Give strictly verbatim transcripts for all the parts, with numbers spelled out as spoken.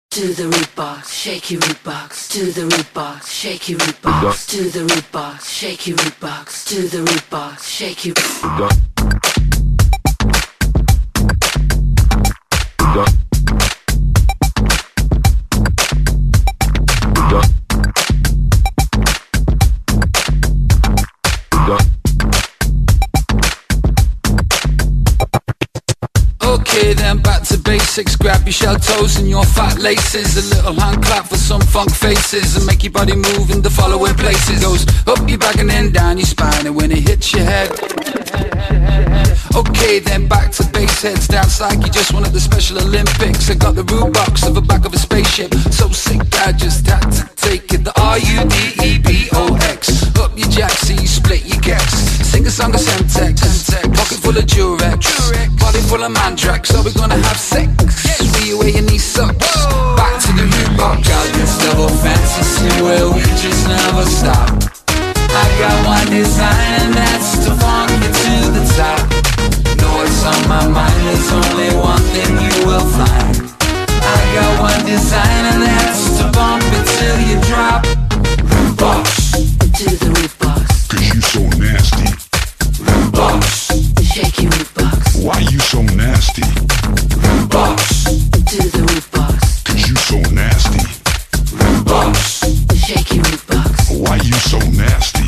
To the root box, shake your root box. To the root box, shake your root box. To the root box, shake your root box. To the root box, shake your Okay, then back to basics. Grab your shell toes and your fat laces. A little hand clap for some funk faces, and make your body move in the following places. Goes up your back and then down your spine, and when it hits your head. Okay, then back to base heads. Dance like you just won at the Special Olympics. I got the root box of the back of a spaceship. So sick I just had to take it. The R U D E B O X. Up your jack so you split your gex. Sing a song of Semtex. Pocket full of Durex. Body full of Mandrax. So we're gonna have sex. Where you wear your knee sucks. Back to the root box. Got this double fantasy where we just never stop. I got one design and that's to funk you to the top. Know what's on my mind, there's only one thing you will find. I got one design and that's to bump it till you drop. Root box. to the root box. Cause you so nasty. Root box. Shake your root box. Why you so nasty? Root box. To the root box. Cause you so nasty. Root box. Shake your root box. Why you so nasty?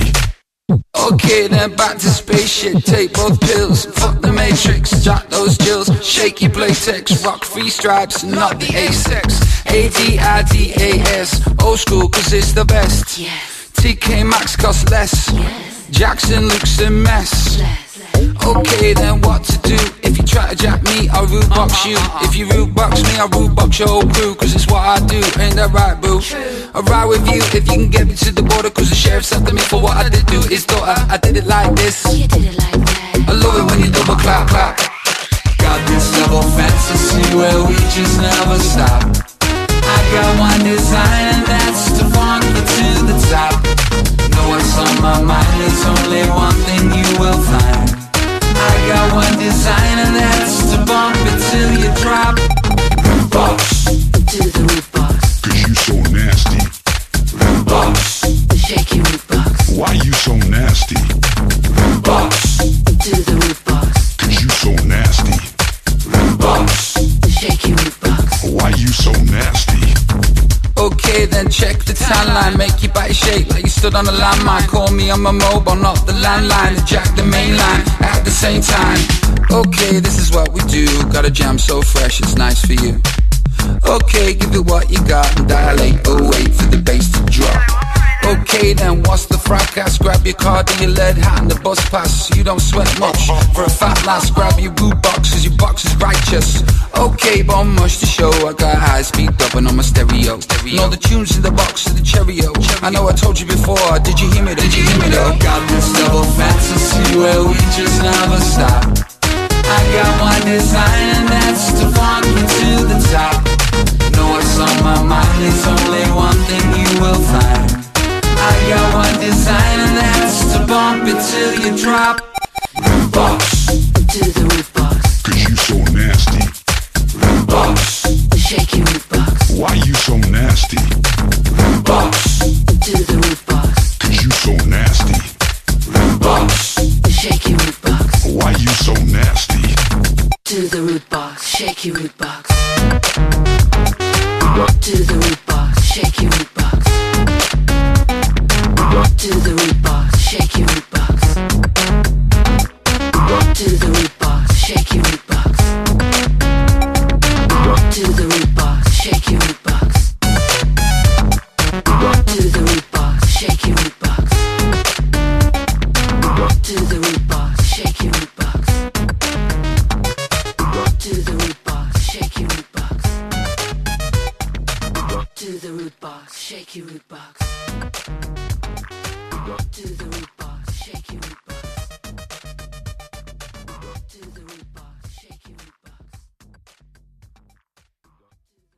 Okay, then back to spaceship. Take both pills, fuck the matrix. Jack those jills, shake your playtex. Rock free stripes, not the A-sex. A D I D A S. Old school cause it's the best. Yes. T K Maxx costs less. Yes. Jackson looks a mess. Less. Okay, then what to do? If you try to jack me, I'll root box you. If you root box me, I'll root box your whole crew. Cause it's what I do, ain't that right, boo? I'll ride with you if you can get me to the border. Cause the sheriff's after me for what I did do. His daughter, I did it like this. You did it like that. I love it when you double clap, clap. Got this double fantasy where we just never stop. I got one design and that's to funk you to the top. Know what's on my mind, there's only one thing you will find. I got one design and that's to bump it till you drop. Root box. To the root box. Cause you so nasty. Root box. Shake your root box. Why you so nasty? Root box. To the root box. Cause you so nasty. Root box. Shake your root box. Why you so nasty? Okay, then check the timeline. Make your body shake like you stood on a landmine. Call me on my mobile, not the landline. Jack the main line at the same time. Okay, this is what we do. Got a jam so fresh, it's nice for you. Okay, give it what you got and dilate. Oh, wait for the bass to drop. Okay, then what's the fracas? Grab your card and your lead hat and the bus pass. You don't sweat much for a fat lass. Grab your boot box cause your box is righteous. Okay, but much to show. I got high speed dubbing on my stereo. And all the tunes in the box of the Cheerio. I know I told you before, did you hear me? Did you hear me though? Got this double fantasy where we just never stop. I got one design and that's to funk you to the top. Know what's on my mind, there's only one thing you will find. I got one design and that's to bump it till you drop. Root box. To the root box. Cause you so nasty. Root box. Shake your root box. Why you so nasty? Root box. To the root box. Cause you so nasty. Root box. Shake your root box. Why you so nasty? To the root box. Shake your root box. To the root box. Shake your root box. To the root box. Shake your root box. To the root box. Shake your root box. To the root box. Shake your root box. To the root box. Shake your root box. To the root box. Shake your root box. To the root box. Shake your root box. To the root box. Shake your root box. To the root box. Shake your root box.